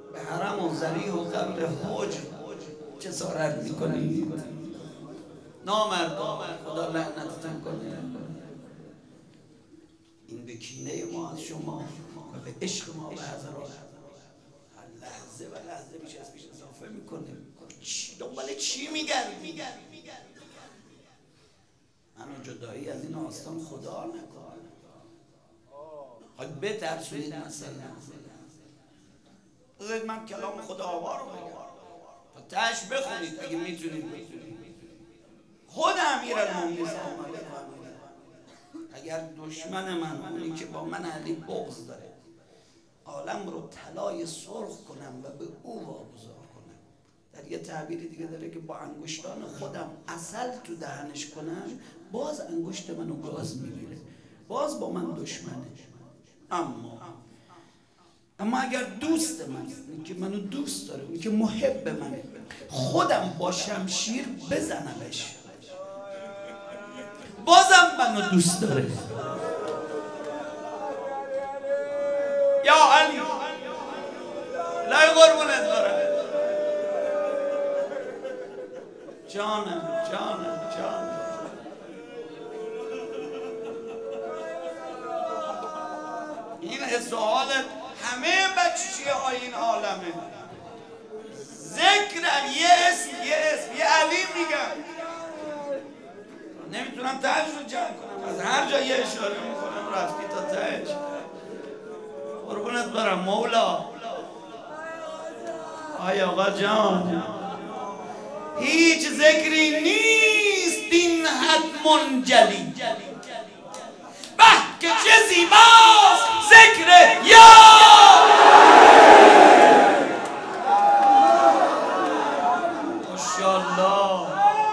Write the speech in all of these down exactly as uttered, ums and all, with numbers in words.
به حرم و ذریح و قبر حج جسارت میکنید؟ نامردان، خدا لعنتتون کنه. این به کینه ما از شما و به عشق ما به حضرات هر لحظه و لحظه بیش از پیش اضافه میکنه. دنبال چی میگردی؟ منو جدایی از این آستان خدا نکنه. خواهی بترسونید مثلا. بذارید من کلام خدا آوا رو بگم تا تش بخونید اگه میتونید بخونید. خود امیرالمومنین آمده اگر دشمن من، اونی که با من علی بغض داره، عالم رو طلای سرخ کنم و به او واگذار کنم، در یه تعبیر دیگه داره که با انگشتان خودم عسل تو دهنش کنم، باز انگشت منو گاز میگیره، باز با من دشمنه. اما اما اگر دوست من، اونی که منو دوست داره، اونی که محب منه، خودم با شمشیر بزنمش، بازم منو دوست داره. یا علی لای قربونت برم. جانم جانم جانم این حس و حالت همه بچه های این عالمه. ذکرم یه اسم یه اسم یه علی میگم، نمیتونم تهش رو جمع کنم، از هر جا یه اشاره میکنم رفتی تا تهش. قربونت برم مولا. آی آقا جان، هیچ ذکری نیست این حد منجلی، به که چه زیباست ذکر یا ماشاءالله.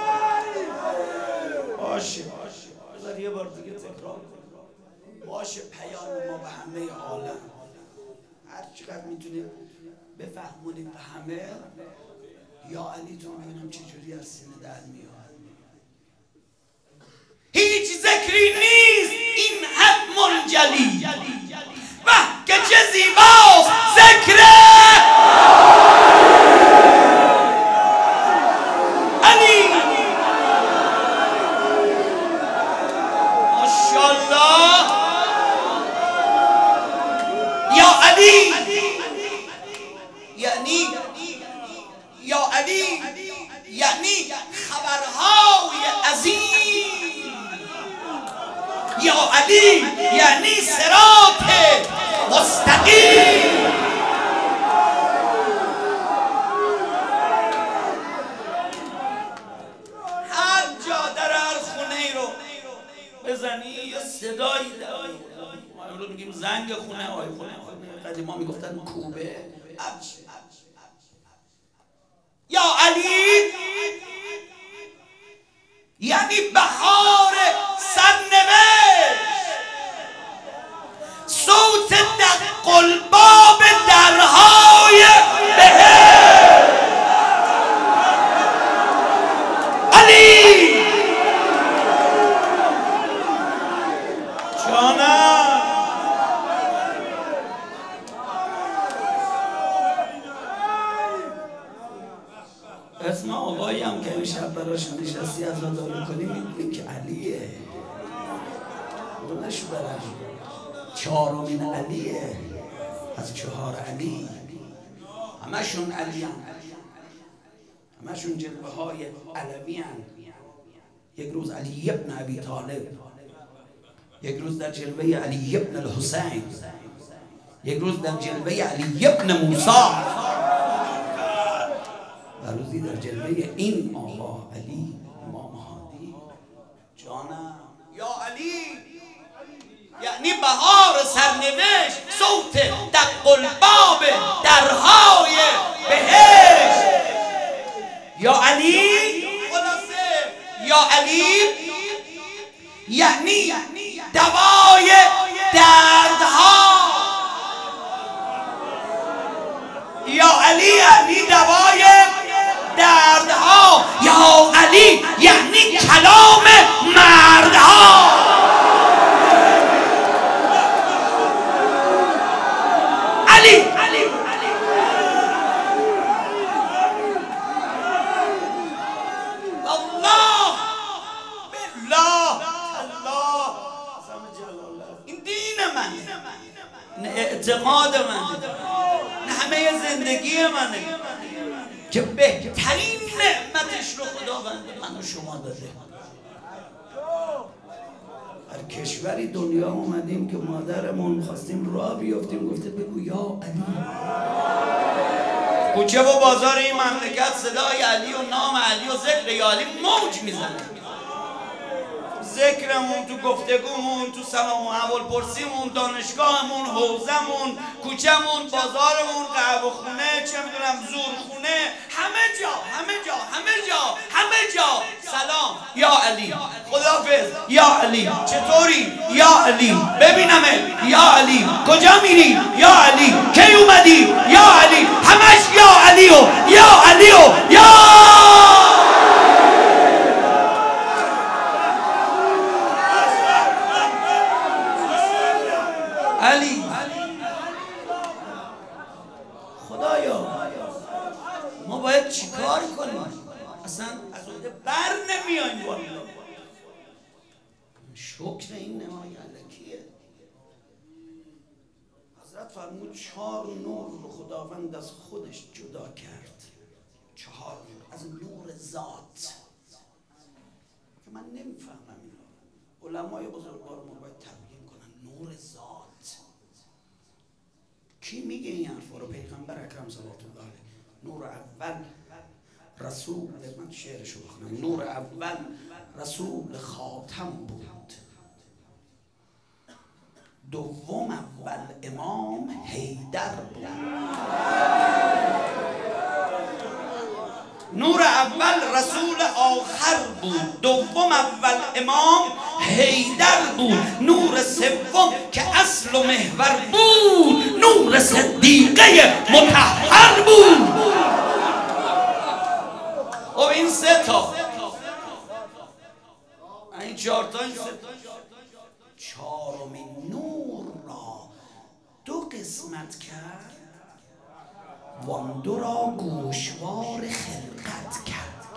باشه بذار یه بار دیگه تکرار کنم. باشه پیام ما به همه عالم، هر چقدر میتونه بفهمونید به همه. یا علی تو ببینم چجوری از سینه در میاد. هیچ ذکری نیست این حد منجلی، و که چه زیباست ذکر علی. ماشاءالله. یا علی یعنی یا علی یعنی خبرهای عظیم. یا علی یعنی صراط مستقیم. هر جا در هر خونه ای رو بزنی یه صدایی داره. ما امروز میگیم زنگ خونه، آی خونه، قدیما میگفتن کوبه. یا علی یعنی بهار سرنوشت، صوت دق الباب درهای بهشت. علی جانم. اسم آقایی هم که امشب براش نشستی از داره کنیم این که علیه. بودنش برم چهارمین علیه از چهار علی. همشون علی هم، همشون جلوه های علوی هم. یک روز علی ابن ابی طالب، یک روز در جلوه علی ابن الحسین، یک روز در جلوه علی ابن موسی، و روزی در جلوه این آقا علی امام هادی. جانم یا علی یعنی بهار سرنوشت، صوت دق الباب درهای بهشت. یا علی خلاصه یا علی یعنی دوای دردها. یا علی یعنی دوای دردها. یا علی یعنی کلام مردها. علی زندگی منه که بهترین نعمتش رو خداوند من و شما داده. هر کشوری دنیا اومدیم که مادرمون خواستیم راه بیافتیم گفته بگو یا علی. کوچه و بازار این مملکت صدای علی و نام علی و ذکر یا علی موج میزنه. ذکرمون تو گفتگومون، تو سلام و احوال پرسیمون، دانشگاهمون، حوزمون، کوچمون، بازارمون، قهوه خونه، چه میدونم زورخونه، همه جا همه جا همه جا همه جا سلام یا علی، خداحافظ یا علی، چطوری یا علی، ببینمت یا علی، کجا میری یا علی، کی اومدی یا علی، همش یا علی و یا علی و یا علی. خدایا ما باید چیکار کنیم؟ اصلا از اونده بر نمیایم والا. شکر این نمای علکیه. حضرت فرمود چهار نور رو خداوند از خودش جدا کرد. چهار نور از نور ذات که من نمیفهمم اینا. علمای بزرگوار ما باید تبیین کنن نور ذات. کی میگه این حرفا رو؟ پیغمبر اکرم صلی الله علیه. نور اول رسول، من شعرشو بخونم. نور اول رسول خاتم بود، دوم اول امام حیدر بود. نور اول رسول آخر بود، دوم اول امام حیدر بود، نور سوم که اصل و محور بود نور صدیقه مطهر بود. خب این سه تا، این چهار تا، این سه تا، چهارمین نور را دو قسمت کرد وان دو را گوشوار خلقت کرد.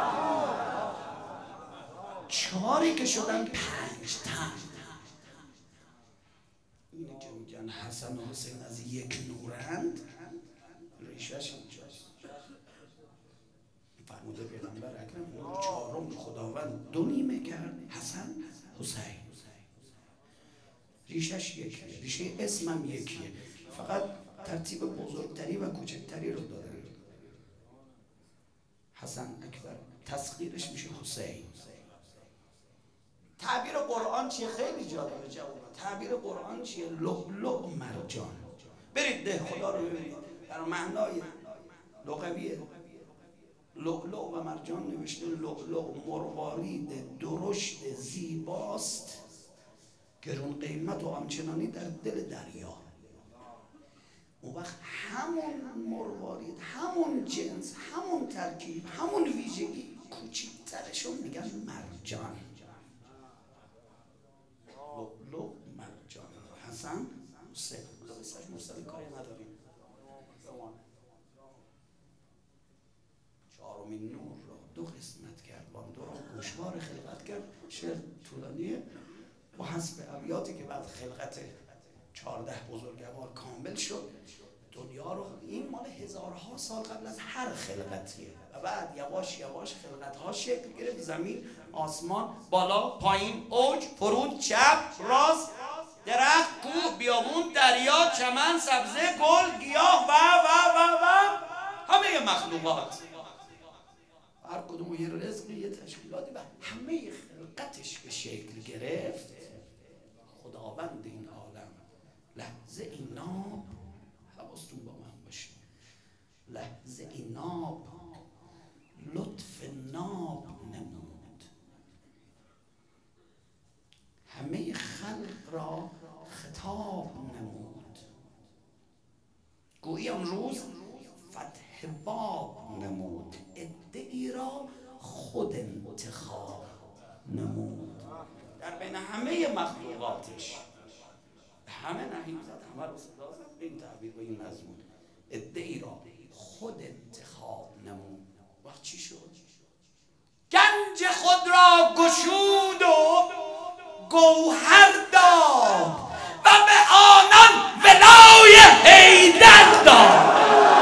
چهاری که شدن پنج تن. اینه که میگن حسن و حسین از یک نورند، ریشش اینجاست. فرموده پیغمبر اکرم نور چهارم خداوند دو نیمه کرد، حسن حسین. ریشش یکیه، ریشه اسمم یکیه، فقط ترتیب بزرگتری و کوچکتری رو داره. حسن اکبر، تصغیرش میشه حسین. تعبیر قرآن چیه؟ خیلی جالبه جواب. تعبیر قرآن چیه؟ لؤلؤ مرجان. برید ده خدا رو ببینید در معنای لغویه. لؤلؤ و مرجان نوشته لؤلؤ مروارید درشت زیباست، گرون قیمت و همچنانی در دل دریا. اون وقت همون مروارید، همون جنس، همون ترکیب، همون ویژگی کوچیک‌ترشون میگن مرجان. لؤلؤ مرجان. حسن حسین. قصه‌اش مرسل کاری نداریم. چهارمین نور رو دو قسمت کرد، وان دو را گوشوار خلقت کرد. شعر طولانیه با حسب ابیاتی که بعد خلقت چهارده بزرگوار کامل شد. دنیا رو، این مال هزارها سال قبل از هر خلقتیه و بعد یواش یواش خلقتها شکل گرفت. زمین، آسمان، بالا، پایین، اوج، فرود، چپ، راست، درخت، کوه، بیابون، دریا، چمن، سبزه، گل، گیاه و و و و همه مخلوقات. هر کدوم یه رزقی، یه تشکیلاتی و همه خلقتش که شکل گرفت. خداوند این عالم لحظه این ناب، حواستون با من باشه، لحظه این ناب لطف ناب نمود، همه خلق را خطاب نمود، گویی آن روز فتح باب نمود، ادعی را خود انتخاب نمود. در بین همه مخلوقاتش همه نهیم زد، همه رو صدا زد به این تعبیر، به این مضمون. ادعی را خود انتخاب نمود. وقت چی شد؟ گنج خود را گشود و گوهر داد و به آنان ولای حیدر داد.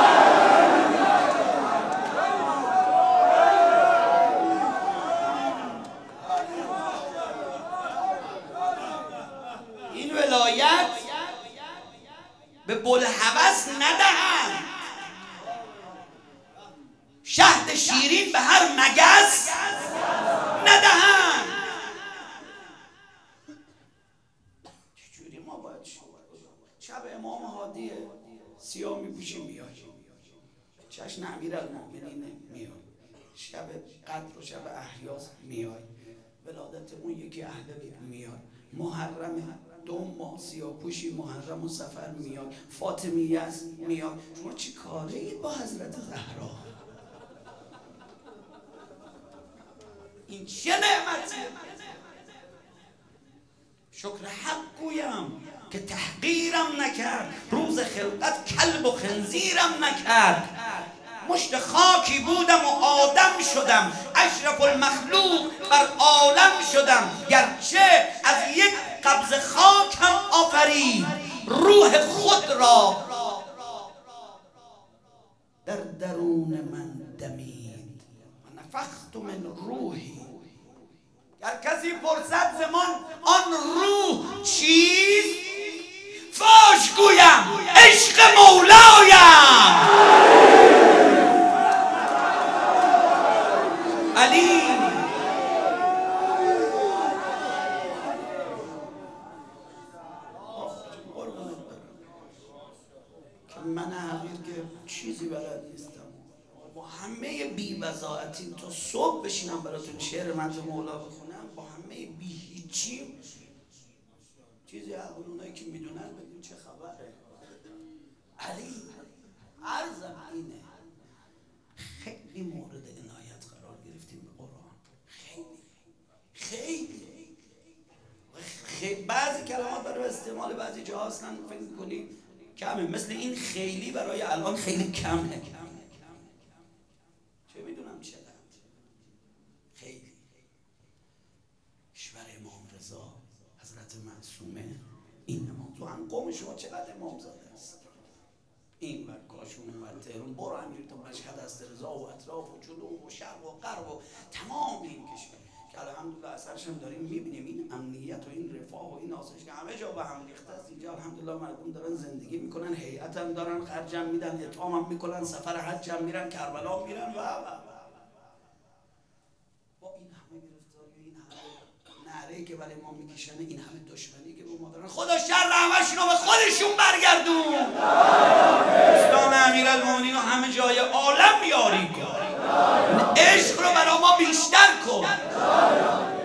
شیرین به هر مگس ندهند. چجوری ما باید شب امام هادی سیاه میپوشیم میای، جشن امیرالمومنین میای، شب قدر و شب احیاز میای، ولادت اون یکی اهل بیت میای، محرم دو ماه سیاه پوشی محرم و سفر میای، فاطمیه است میای. شما چی کاره اید با حضرت زهرا؟ این چه نعمتیه؟ شکر حق گویم که تحقیرم نکرد، روز خلقت کلب و خنزیرم نکرد. مشت خاکی بودم و آدم شدم، اشرف المخلوق بر عالم شدم. گرچه از یک قبض خاکم آفرید، روح خود را در درون من دمید. و نفخت من روحی. گر کسی پرسد زمان آن روح چیست، فاش گویم عشق مولایم. علی که من حقیر که چیزی بلد نیستم، با همه بی‌وضاحتی تا صبح بشینم براتون شعر مدح مولا بخونم، با همه بی هیچی چیزی از اونایی که میدونن بگیم چه خبره. علی عرضم اینه، خیلی مورد عنایت قرار گرفتیم به قرآن، خیلی خیلی خیلی بعضی کلمات برای استعمال بعضی جاها اصلا فکر می‌کنی کمه، مثل این خیلی برای الان خیلی کمه. چه میدونم چقدر خیلی. کشور امام رضا حضرت معصومه، این امام تو هم قوم شما چقدر امام زاده است، این بر کاشون بر تهران، برو امیر تا مشهد است رضا و اطراف و جنوب و شرق و غرب و تمام این کشور که الحمدلله اثرش هم داریم میبینیم. این امنیت و این رفاه و این آسایش که همه جا به هم ریخته است، اینجا الحمدلله مردم دارن زندگی میکنن، هیئت هم دارن، خرج هم میدن، اطعام هم میکنن، سفر حج هم میرن، کربلا میرن و و با این همه گرفتاری، این همه نعره که برای ما میکشن، این همه دشمنی که به ما دارن، خدا شر همشون رو به خودشون برگردون. دوستان امیرالمومنین رو همه جای عالم یاری کن، عشق رو برای ما بیشتر کن.